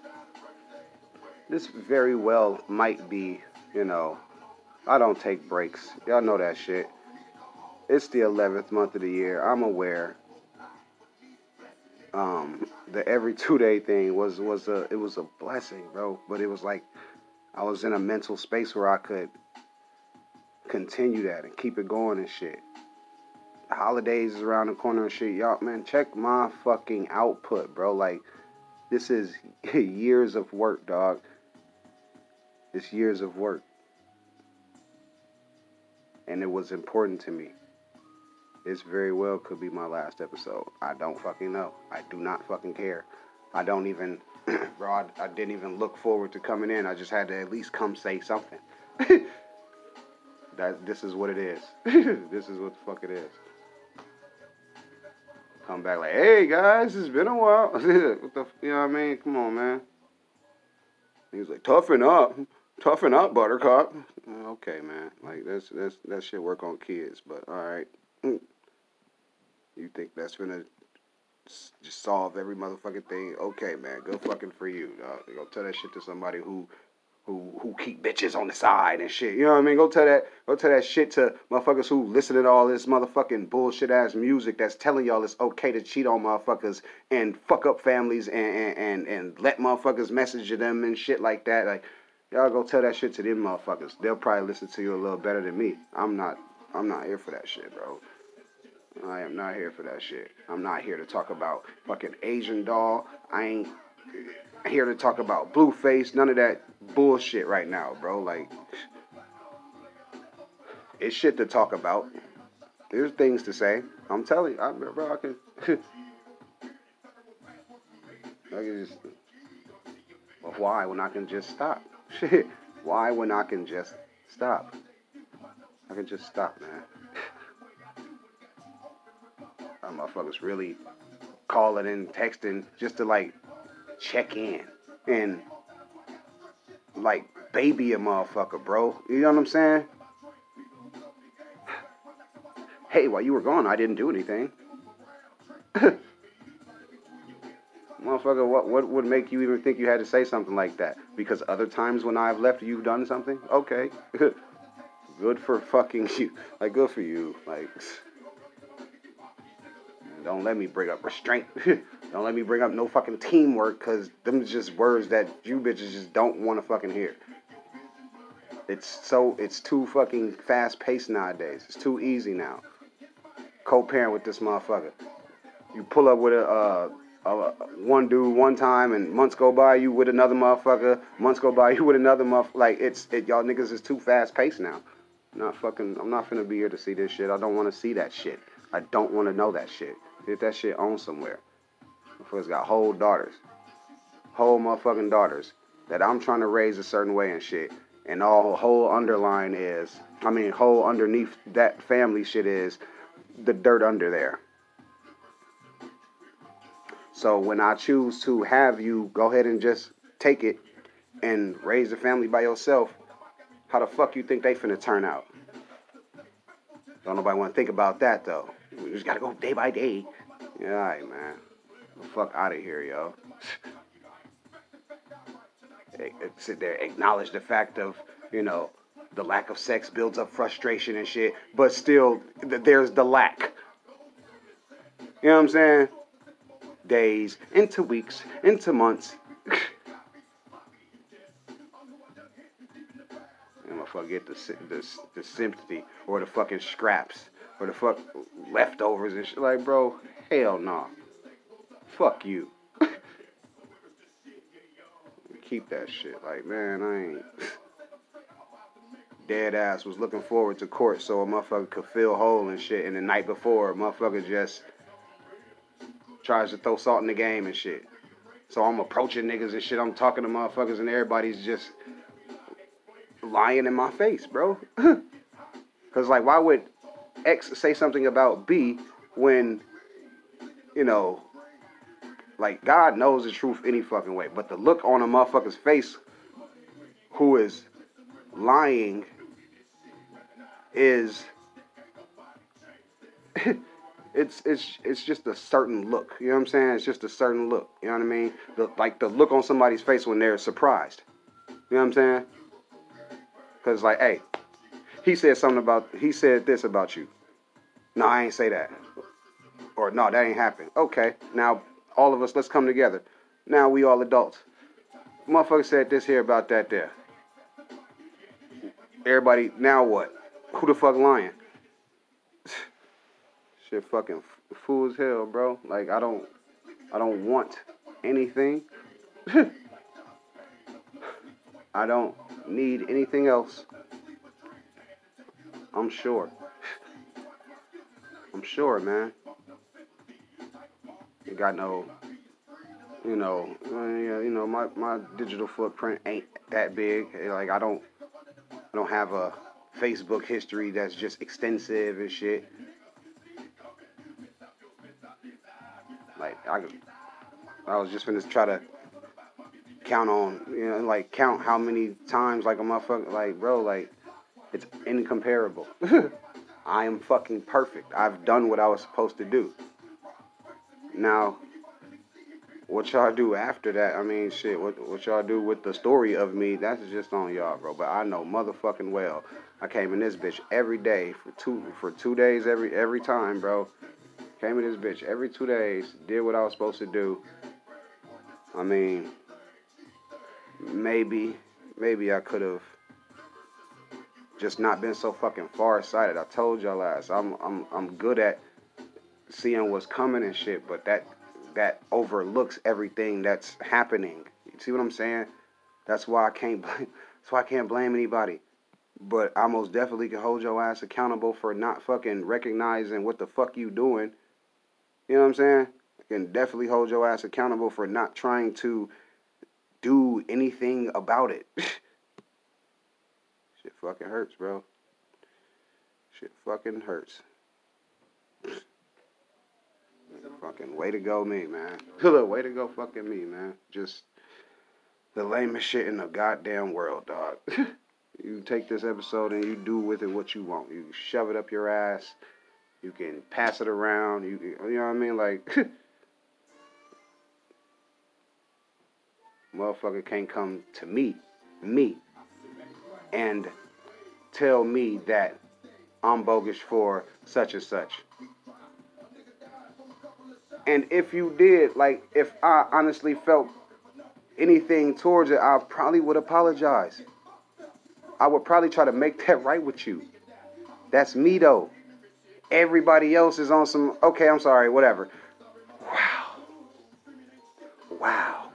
A: this very well might be, you know, I don't take breaks. Y'all know that shit. It's the eleventh month of the year. I'm aware. Um, the every two day thing was, was a, it was a blessing, bro. But it was like, I was in a mental space where I could continue that and keep it going and shit. Holidays is around the corner and shit. Y'all, man, check my fucking output, bro. Like, this is years of work, dog. It's years of work. And it was important to me. This very well could be my last episode. I don't fucking know. I do not fucking care. I don't even, bro, I, I didn't even look forward to coming in. I just had to at least come say something. That, this is what it is. This is what the fuck it is. Come back like, hey guys, it's been a while. What the, you know what I mean? Come on, man. He was like, toughen up, toughen up, Buttercup. Okay, man. Like that's that's that shit work on kids, but all right. You think that's gonna just solve every motherfucking thing? Okay, man. Go fucking for you, dog. Go tell that shit to somebody who. Who who keep bitches on the side and shit. You know what I mean? Go tell that go tell that shit to motherfuckers who listen to all this motherfucking bullshit ass music that's telling y'all it's okay to cheat on motherfuckers and fuck up families and and, and, and let motherfuckers message them and shit like that. Like, y'all go tell that shit to them motherfuckers. They'll probably listen to you a little better than me. I'm not I'm not here for that shit, bro. I am not here for that shit. I'm not here to talk about fucking Asian doll. I ain't here to talk about Blueface, none of that bullshit right now, bro. Like, it's shit to talk about. There's things to say. I'm telling you, I, bro, I can, I can just, but why when I can just stop? Shit, why when I can just stop? I can just stop, man. That motherfuckers really calling and texting just to, like, check in and like baby a motherfucker, bro. You know what I'm saying? Hey, while you were gone, I didn't do anything. Motherfucker, what what would make you even think you had to say something like that? Because other times when I've left, you've done something? Okay. Good for fucking you. Like, good for you. Like, don't let me bring up restraint. Don't let me bring up no fucking teamwork, because them just words that you bitches just don't want to fucking hear. It's so, it's too fucking fast-paced nowadays. It's too easy now. Co-parent with this motherfucker. You pull up with a, uh, a one dude one time, and months go by, you with another motherfucker. Months go by, you with another motherfucker. Like, it's, it, y'all niggas is too fast-paced now. Not fucking, I'm not finna be here to see this shit. I don't want to see that shit. I don't want to know that shit. Get that shit on somewhere. Motherfuckers got whole daughters. Whole motherfucking daughters that I'm trying to raise a certain way and shit. And all whole underline is, I mean, whole underneath that family shit is the dirt under there. So when I choose to have you go ahead and just take it and raise a family by yourself, how the fuck you think they finna turn out? Don't nobody want to think about that, though. We just gotta go day by day. Yeah, all right, man. Get the fuck out of here, yo. Sit there, acknowledge the fact of, you know, the lack of sex builds up frustration and shit, but still, th- there's the lack. You know what I'm saying? Days, into weeks, into months. And motherfucker get the, the, the sympathy, or the fucking scraps, or the fuck leftovers and shit. Like, bro, hell no. Nah. Fuck you. Keep keep that shit. Like, man, I ain't dead ass was looking forward to court so a motherfucker could feel whole and shit. And the night before, a motherfucker just tries to throw salt in the game and shit. So I'm approaching niggas and shit. I'm talking to motherfuckers and everybody's just lying in my face, bro. Because, like, why would X say something about B when, you know, like, God knows the truth any fucking way. But the look on a motherfucker's face who is lying is... It's it's it's just a certain look, you know what I'm saying? It's just a certain look, you know what I mean? The, like the look on somebody's face when they're surprised, you know what I'm saying? Because like, hey, he said something about, he said this about you. No, I ain't say that. Or no, that ain't happened. Okay, now all of us, let's come together. Now we all adults. Motherfucker said this here about that there. Everybody, now what? Who the fuck lying? Shit fucking fool as hell, bro. Like, I don't, I don't want anything. I don't need anything else. I'm sure. I'm sure, man. You got no, you know, you know, my, my digital footprint ain't that big. Like, I don't, I don't have a Facebook history that's just extensive and shit. Like, I, I was just finna try to count on, you know, like, count how many times, like, a motherfucker, like, bro, like, it's incomparable. I am fucking perfect. I've done what I was supposed to do. Now, what y'all do after that, I mean, shit, what, what y'all do with the story of me, that's just on y'all, bro. But I know motherfucking well, I came in this bitch every day for two, for two days every, every time, bro. Came in this bitch every two days, did what I was supposed to do. I mean, maybe, maybe I could have just not been so fucking far-sighted. I told y'all last, I'm, I'm, I'm good at seeing what's coming and shit, but that, that overlooks everything that's happening. You see what I'm saying? That's why I can't blame, that's why I can't blame anybody. But I most definitely can hold your ass accountable for not fucking recognizing what the fuck you doing. You know what I'm saying? I can definitely hold your ass accountable for not trying to do anything about it. Shit fucking hurts, bro. Shit fucking hurts. Fucking way to go me, man. Way to go fucking me, man. Just the lamest shit in the goddamn world, dog. You take this episode and you do with it what you want. You shove it up your ass. You can pass it around. You, you know what I mean? Like, motherfucker can't come to me, me, and tell me that I'm bogus for such and such. And if you did, like, if I honestly felt anything towards it, I probably would apologize. I would probably try to make that right with you. That's me, though. Everybody else is on some, okay, I'm sorry, whatever. Wow. Wow.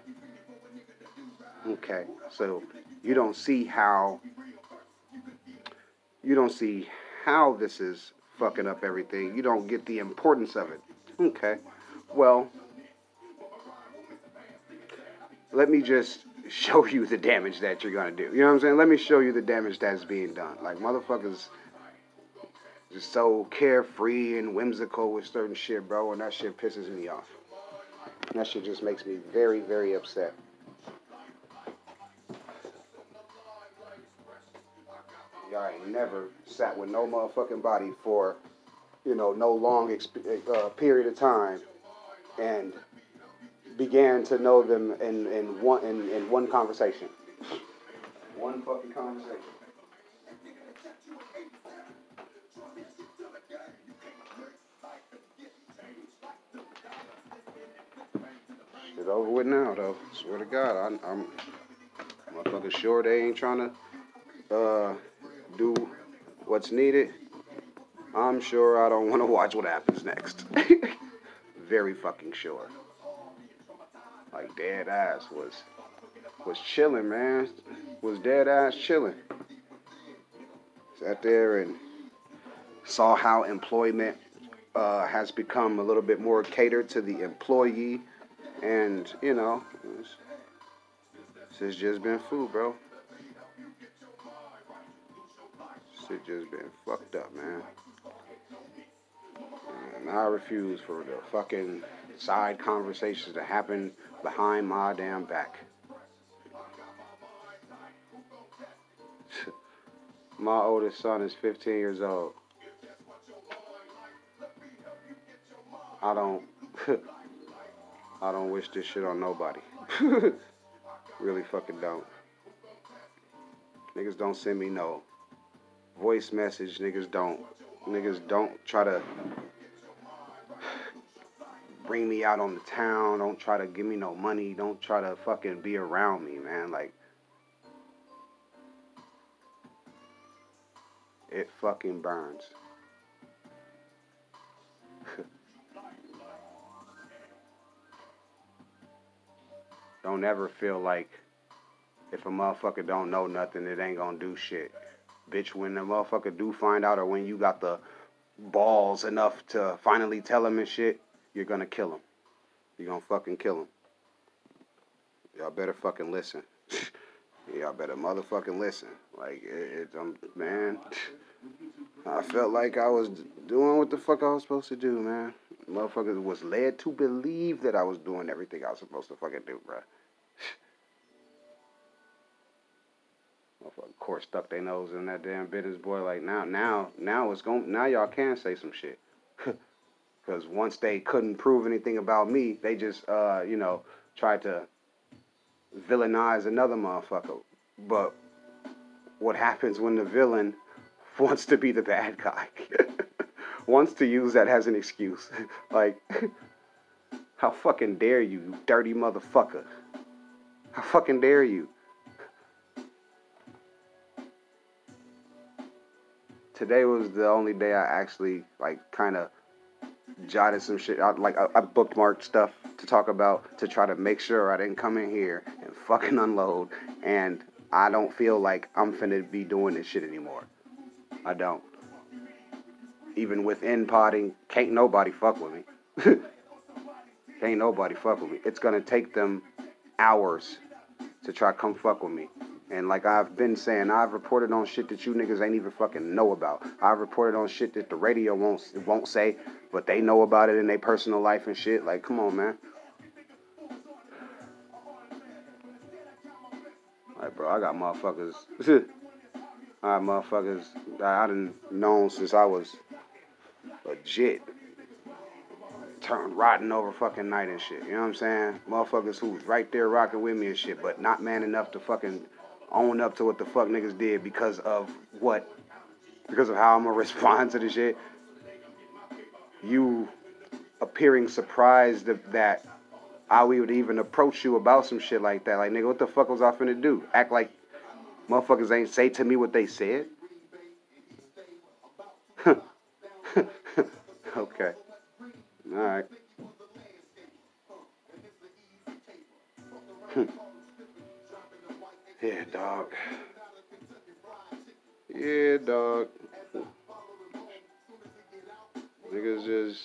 A: Okay, so you don't see how, you don't see how this is fucking up everything. You don't get the importance of it. Okay, well, let me just show you the damage that you're gonna do. You know what I'm saying? Let me show you the damage that's being done. Like, motherfuckers just so carefree and whimsical with certain shit, bro, and that shit pisses me off. That shit just makes me very, very upset. Y'all ain't never sat with no motherfucking body for, you know, no long exp- uh, period of time and began to know them in, in, one, in, in one conversation. One fucking conversation. Shit over with now, though. Swear to God, I, I'm motherfucking sure they ain't trying to uh, do what's needed. I'm sure I don't want to watch what happens next. Very fucking sure. Like, dead ass was was chilling, man. Was dead ass chilling. Sat there and saw how employment uh, has become a little bit more catered to the employee, and you know, it's, it's just been food, bro. Shit just been fucked up, man. And I refuse for the fucking side conversations to happen behind my damn back. My oldest son is fifteen years old. I don't, I don't wish this shit on nobody. Really fucking don't. Niggas don't send me no voice message. Niggas don't. Niggas don't try to bring me out on the town. Don't try to give me no money. Don't try to fucking be around me, man. Like, it fucking burns. Don't ever feel like if a motherfucker don't know nothing, it ain't gonna do shit. Bitch, when the motherfucker do find out, or when you got the balls enough to finally tell him and shit, you're gonna kill him. You're gonna fucking kill him. Y'all better fucking listen. Y'all better motherfucking listen. Like, it, it, um, man, I felt like I was doing what the fuck I was supposed to do, man. Motherfuckers was led to believe that I was doing everything I was supposed to fucking do, bruh. Motherfucker, of course, stuck their nose in that damn business, boy. Like, now, now, now it's going, now y'all can say some shit. Because once they couldn't prove anything about me, they just, uh, you know, tried to villainize another motherfucker. But what happens when the villain wants to be the bad guy? Wants to use that as an excuse. Like, how fucking dare you, you dirty motherfucker? How fucking dare you? Today was the only day I actually, like, kind of jotted some shit out. Like, I, I bookmarked stuff to talk about to try to make sure I didn't come in here and fucking unload. And I don't feel like I'm finna be doing this shit anymore. I don't. Even within potting, can't nobody fuck with me. Can't nobody fuck with me. It's gonna take them hours to try to come fuck with me. And like I've been saying, I've reported on shit that you niggas ain't even fucking know about. I've reported on shit that the radio won't won't say, but they know about it in their personal life and shit. Like, come on, man. Like, bro, I got motherfuckers. I got motherfuckers that I done known since I was legit. Turned rotten over fucking night and shit. You know what I'm saying? Motherfuckers who's right there rocking with me and shit, but not man enough to fucking own up to what the fuck niggas did because of what, because of how I'm gonna respond to the shit. You appearing surprised that I would even approach you about some shit like that. Like, nigga, what the fuck was I finna do? Act like motherfuckers ain't say to me what they said? Okay. Alright. Yeah, dog. Yeah, dog. Niggas just,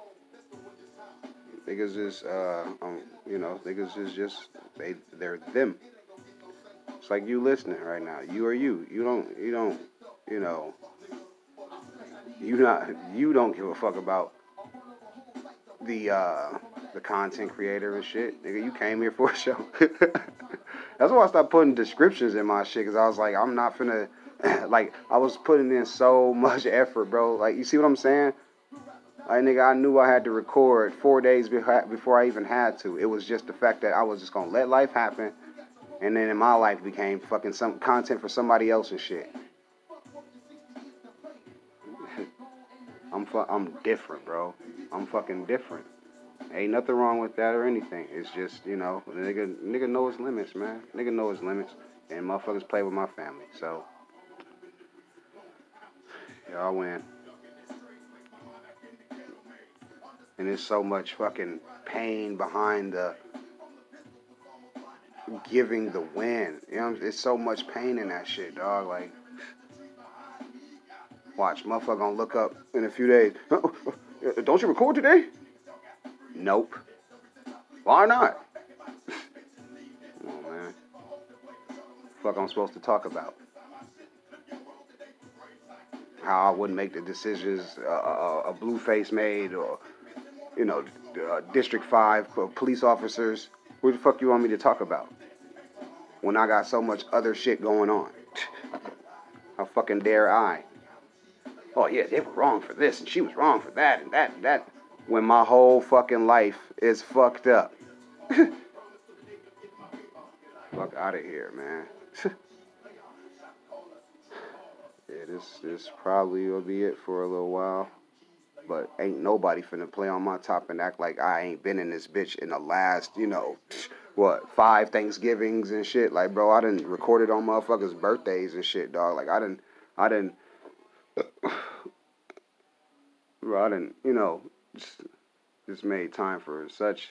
A: niggas just, uh, um, you know, niggas is just, they, they're them. It's like you listening right now. You are you. You don't, you don't, you know, you not, you don't give a fuck about the, uh, the content creator and shit. Nigga, you came here for a show. That's why I stopped putting descriptions in my shit, because I was like, I'm not finna, like, I was putting in so much effort, bro. Like, you see what I'm saying? Like, nigga, I knew I had to record four days before I even had to. It was just the fact that I was just gonna let life happen, and then in my life became fucking some content for somebody else and shit. I'm fu- I'm different, bro. I'm fucking different. Ain't nothing wrong with that or anything. It's just, you know, nigga, nigga know his limits, man. Nigga know his limits, and motherfuckers play with my family. So, y'all win. And there's so much fucking pain behind the giving the win. You know, there's so much pain in that shit, dog. Like, watch, motherfucker gonna look up in a few days. Don't you record today? Nope. Why not? Come on, man. Fuck, I'm supposed to talk about how I wouldn't make the decisions uh, a, a Blueface made, or you know, uh, District Five uh, police officers. What the fuck you want me to talk about when I got so much other shit going on? How fucking dare I? Oh yeah, they were wrong for this, and she was wrong for that, and that, and that. When my whole fucking life is fucked up. Fuck out of here, man. Yeah, this this probably will be it for a little while. But ain't nobody finna play on my top and act like I ain't been in this bitch in the last, you know, what, five Thanksgivings and shit. Like, bro, I done recorded on motherfuckers' birthdays and shit, dog. Like, I done, I done, bro, I done, you know, just, just made time for such,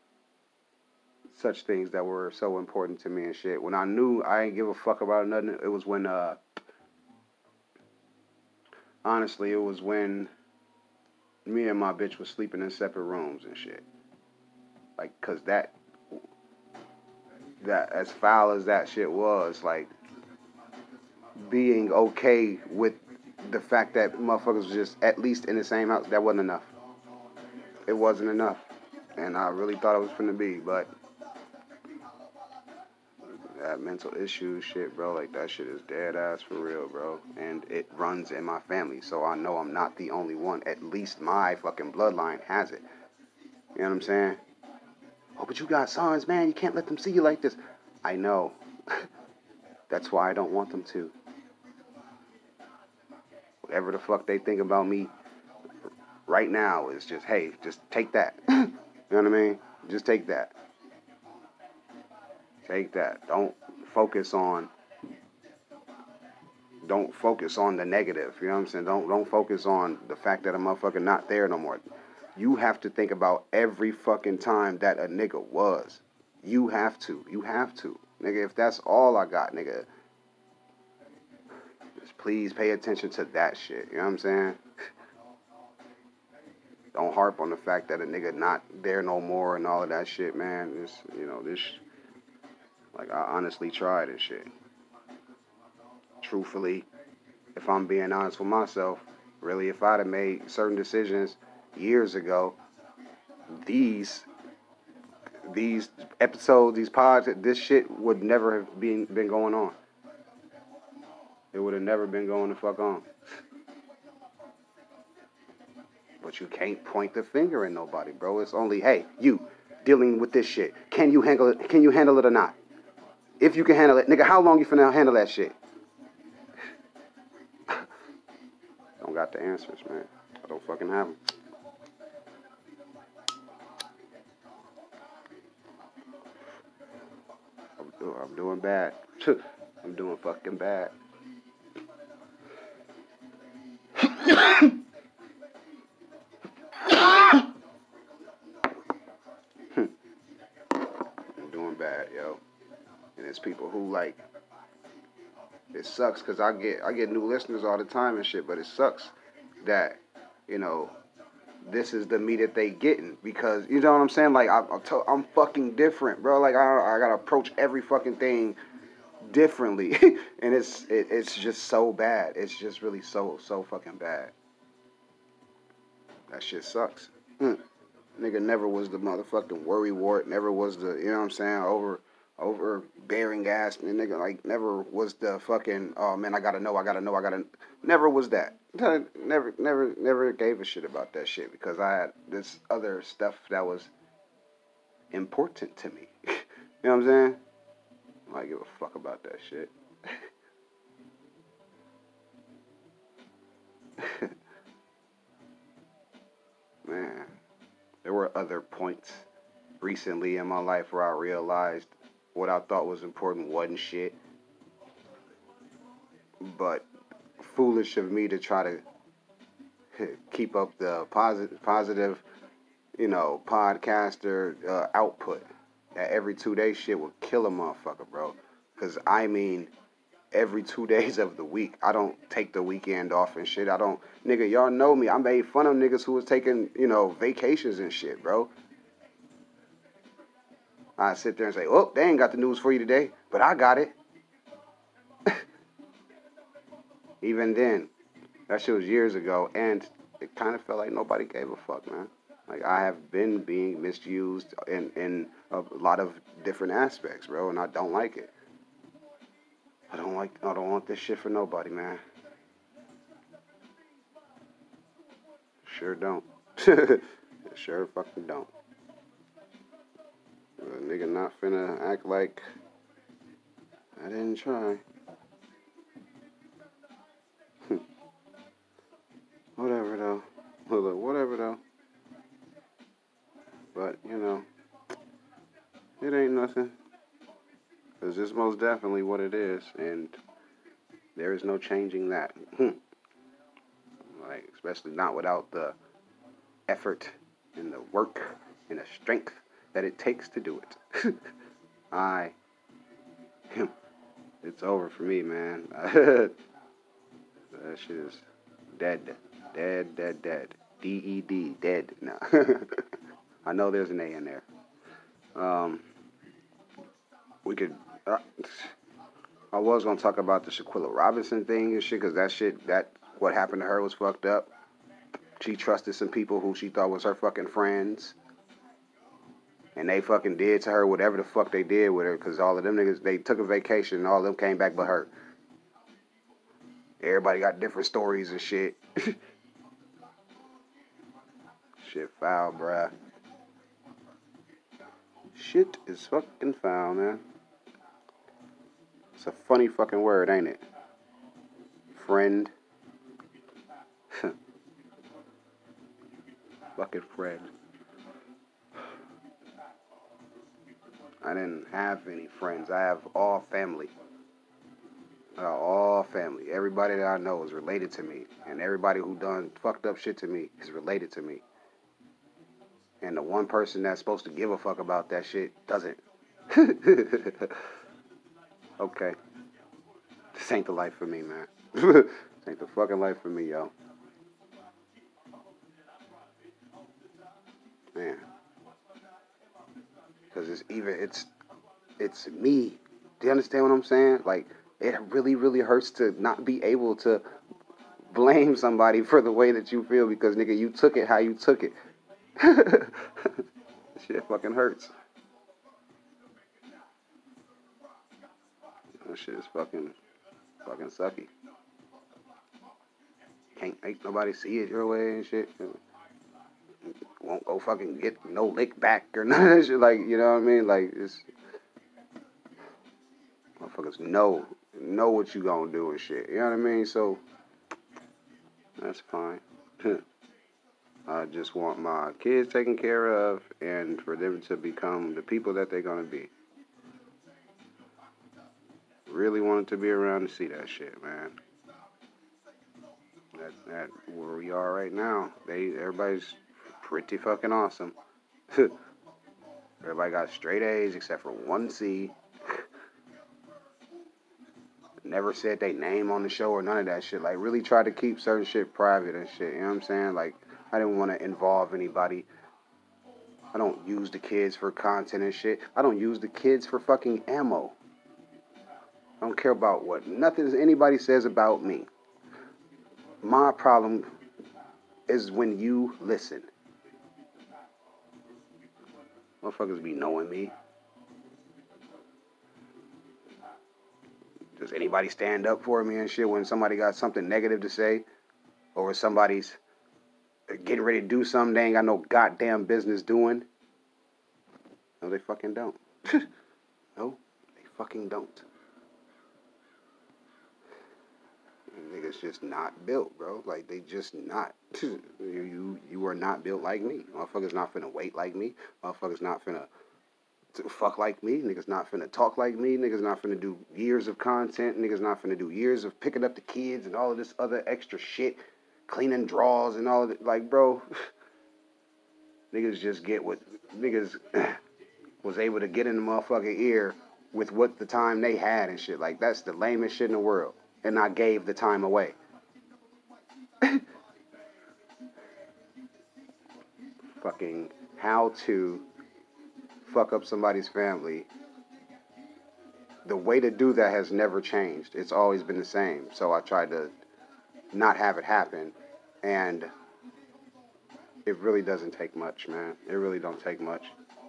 A: such things that were so important to me and shit. When I knew I ain't give a fuck about nothing, it was when, uh, honestly, it was when me and my bitch was sleeping in separate rooms and shit. Like, cause that, that, as foul as that shit was, like, being okay with the fact that motherfuckers was just at least in the same house, that wasn't enough. It wasn't enough. And I really thought it was finna be, but that mental issue shit, bro, like, that shit is dead ass for real, bro. And it runs in my family, so I know I'm not the only one. At least my fucking bloodline has it. You know what I'm saying? Oh, but you got sons, man. You can't let them see you like this. I know. That's why I don't want them to. Whatever the fuck they think about me right now is just, hey, just take that. You know what I mean? Just take that. Take that. Don't focus on don't focus on the negative. You know what I'm saying? Don't don't focus on the fact that a motherfucker not there no more. You have to think about every fucking time that a nigga was. You have to. You have to. Nigga, if that's all I got, nigga, just please pay attention to that shit. You know what I'm saying? Don't harp on the fact that a nigga not there no more and all of that shit, man. This, you know, this, like, I honestly tried and shit. Truthfully, if I'm being honest with myself, really, if I'd have made certain decisions years ago, these, these episodes, these pods, this shit would never have been, been going on. It would have never been going the fuck on. But you can't point the finger at nobody, bro. It's only, hey, you dealing with this shit. Can you handle it? Can you handle it or not? If you can handle it, nigga, how long you finna handle that shit? Don't got the answers, man. I don't fucking have them. I'm, I'm doing bad. I'm doing fucking bad. Bad, yo. And it's people who, like, it sucks because I get I get new listeners all the time and shit, but it sucks that, you know, this is the me that they getting, because, you know what I'm saying? Like, I, I'm, to, I'm fucking different, bro. Like, I, I gotta approach every fucking thing differently. And it's it, it's just so bad. It's just really so, so fucking bad. That shit sucks. Mm. Nigga never was the motherfucking worry wart, never was the, you know what I'm saying, over, overbearing ass, nigga, like, never was the fucking, oh man, I gotta know, I gotta know, I gotta, never was that. Never, never, never gave a shit about that shit, because I had this other stuff that was important to me. You know what I'm saying? I don't give a fuck about that shit. Man. There were other points recently in my life where I realized what I thought was important wasn't shit. But foolish of me to try to keep up the positive, positive, you know, podcaster uh, output that every two days shit will kill a motherfucker, bro. Because, I mean, every two days of the week, I don't take the weekend off and shit. I don't, nigga, y'all know me. I made fun of niggas who was taking, you know, vacations and shit, bro. I sit there and say, oh, they ain't got the news for you today, but I got it. Even then, that shit was years ago, and it kind of felt like nobody gave a fuck, man. Like, I have been being misused in, in a lot of different aspects, bro, and I don't like it. I don't like, I don't want this shit for nobody, man. Sure don't. Sure fucking don't. A nigga not finna act like I didn't try. Whatever though. Whatever though. But, you know, it ain't nothing. Because it's most definitely what it is. And there is no changing that. Like, especially not without the effort and the work and the strength that it takes to do it. I, it's over for me, man. That shit is dead. Dead, dead, dead. D E D, dead. No. I know there's an A in there. Um, we could, uh, I was going to talk about the Shaquilla Robinson thing and shit, because that shit, that, what happened to her was fucked up. She trusted some people who she thought was her fucking friends. And they fucking did to her whatever the fuck they did with her, because all of them niggas, they took a vacation and all of them came back but her. Everybody got different stories and shit. Shit foul, bruh. Shit is fucking foul, man. It's a funny fucking word, ain't it? Friend. Fucking friend. I didn't have any friends. I have all family. I got all family. Everybody that I know is related to me. And everybody who done fucked up shit to me is related to me. And the one person that's supposed to give a fuck about that shit doesn't. Okay. This ain't the life for me, man. This ain't the fucking life for me, yo. Man. Because it's even, it's, it's me. Do you understand what I'm saying? Like, it really, really hurts to not be able to blame somebody for the way that you feel because, nigga, you took it how you took it. Shit fucking hurts. That shit is fucking, fucking sucky. Can't make nobody see it your way and shit. Won't go fucking get no lick back or none of that shit. Like, you know what I mean? Like, it's, motherfuckers know, know what you gonna do and shit. You know what I mean? So, that's fine. I just want my kids taken care of and for them to become the people that they're going to be. Really wanted to be around to see that shit, man. That, that where we are right now, they everybody's pretty fucking awesome. Everybody got straight A's except for one C. Never said they name on the show or none of that shit. Like, really tried to keep certain shit private and shit. You know what I'm saying? Like, I didn't want to involve anybody. I don't use the kids for content and shit. I don't use the kids for fucking ammo. I don't care about what nothing anybody says about me. My problem is when you listen. Motherfuckers be knowing me. Does anybody stand up for me and shit when somebody got something negative to say? Or somebody's getting ready to do something they ain't got no goddamn business doing? No, they fucking don't. No, they fucking don't. Niggas just not built, bro. Like, they just not. you, you you are not built like me. Motherfuckers not finna wait like me. Motherfuckers not finna fuck like me. Niggas not finna talk like me. Niggas not finna do years of content. Niggas not finna do years of picking up the kids and all of this other extra shit. Cleaning drawers and all of it. Like, bro, niggas just get what niggas was able to get in the motherfucking ear with what the time they had and shit. Like, that's the lamest shit in the world. And I gave the time away. Fucking how to fuck up somebody's family. The way to do that has never changed. It's always been the same. So I tried to not have it happen. And it really doesn't take much, man. It really don't take much.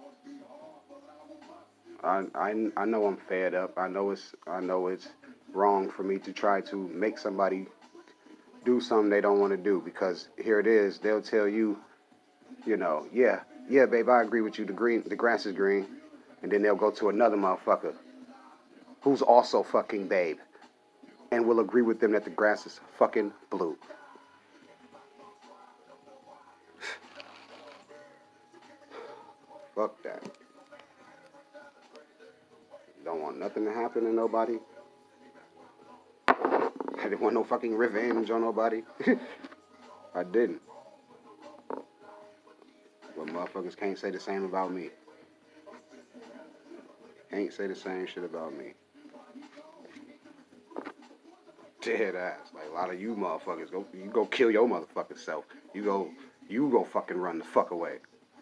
A: I, I, I know I'm fed up. I know it's I know it's wrong for me to try to make somebody do something they don't want to do, because here it is. They'll tell you, you know, yeah, yeah, babe, I agree with you. The green, the grass is green, and then they'll go to another motherfucker who's also fucking babe, and will agree with them that the grass is fucking blue. Fuck that. Don't want nothing to happen to nobody. I didn't want no fucking revenge on nobody. I didn't. But motherfuckers can't say the same about me. Can't say the same shit about me. Dead ass. Like, a lot of you motherfuckers, go you go kill your motherfucking self. You go you go fucking run the fuck away.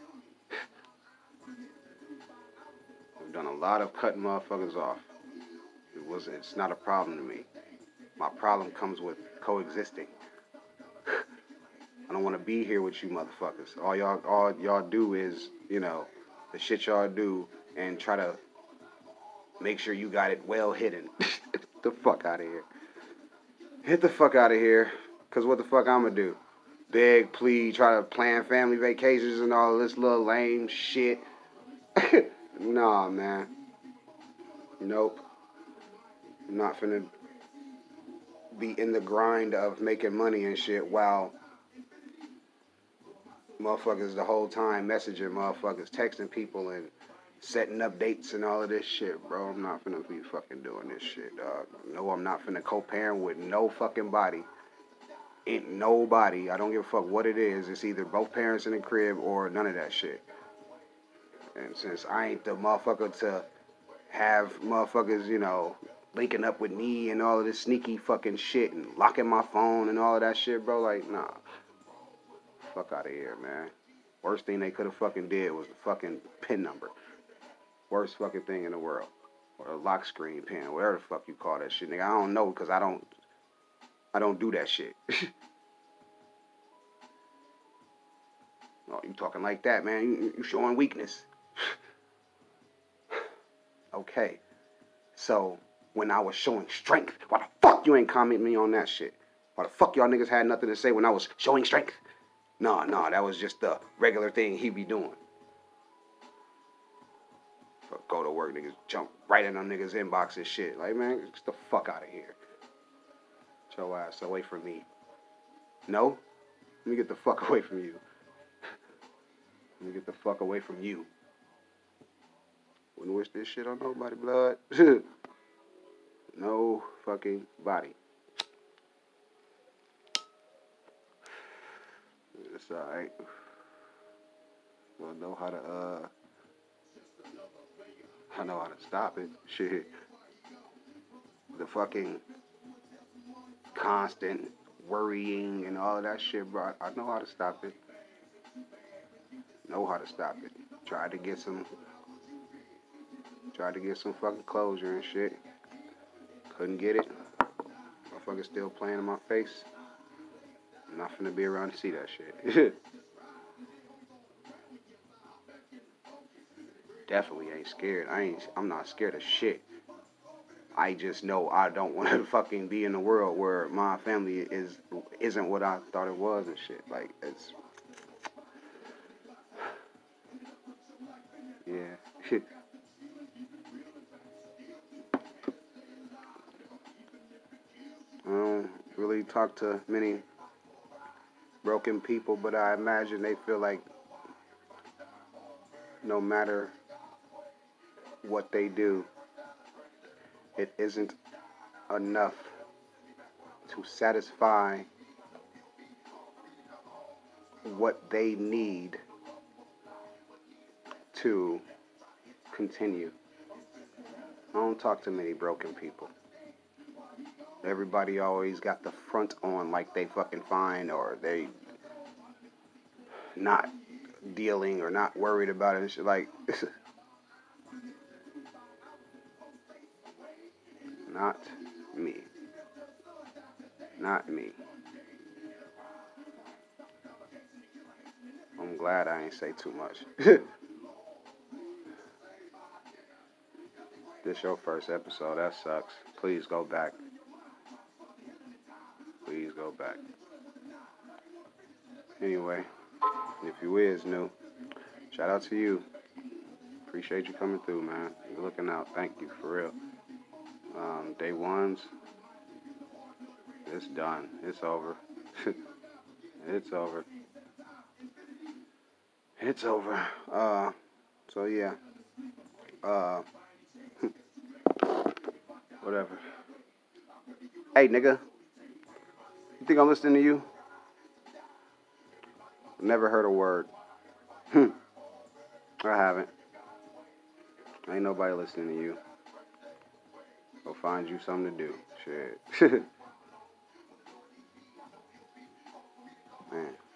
A: I've done a lot of cutting motherfuckers off. It wasn't it's not a problem to me. My problem comes with coexisting. I don't want to be here with you motherfuckers. All y'all all y'all do is, you know, the shit y'all do and try to make sure you got it well hidden. Get the fuck out of here. Get the fuck out of here. Because what the fuck I'm going to do? Beg, plead, try to plan family vacations and all this little lame shit. Nah, man. Nope. I'm not finna be in the grind of making money and shit while motherfuckers the whole time messaging motherfuckers, texting people and setting up dates and all of this shit, bro. I'm not finna be fucking doing this shit, dog. No, I'm not finna co-parent with no fucking body. Ain't nobody. I don't give a fuck what it is. It's either both parents in the crib or none of that shit. And since I ain't the motherfucker to have motherfuckers, you know, linking up with me and all of this sneaky fucking shit and locking my phone and all of that shit, bro, like, nah. Fuck out of here, man. Worst thing they could have fucking did was the fucking pin number. Worst fucking thing in the world. Or a lock screen pin, whatever the fuck you call that shit, nigga. I don't know, because I don't, I don't do that shit. Oh, you talking like that, man. You, you showing weakness. Okay. So, when I was showing strength, why the fuck you ain't comment me on that shit? Why the fuck y'all niggas had nothing to say when I was showing strength? Nah, nah, that was just the regular thing he be doing. So go to work, niggas jump right in them niggas' inbox and shit. Like, man, get the fuck out of here. Get your ass away from me. No? Let me get the fuck away from you. Let me get the fuck away from you. Wouldn't wish this shit on nobody, blood. No fucking body. It's alright. We'll know how to, uh, I know how to stop it. Shit. The fucking constant worrying and all of that shit, bro. I know how to stop it. Know how to stop it. Tried to get some, tried to get some fucking closure and shit. Couldn't get it. Motherfucker still playing in my face. I'm not finna be around to see that shit. Definitely ain't scared. I ain't. I'm not scared of shit. I just know I don't want to fucking be in a world where my family is isn't what I thought it was and shit. Like, it's, yeah. I don't really talk to many broken people, but I imagine they feel like no matter what they do, it isn't enough to satisfy what they need to continue. I don't talk to many broken people. Everybody always got the front on like they fucking fine or they not dealing or not worried about it and shit. Like, not me. Not me. I'm glad I ain't say too much. This your first episode. That sucks. Please go back. Please go back. Anyway, if you is new, shout out to you. Appreciate you coming through, man. You're looking out. Thank you, for real. Um, day ones, it's done. It's over. It's over. It's over. Uh, so yeah. Uh, whatever. Hey, nigga. You think I'm listening to you? Never heard a word. I haven't. Ain't nobody listening to you. Go find you something to do. Shit. Man.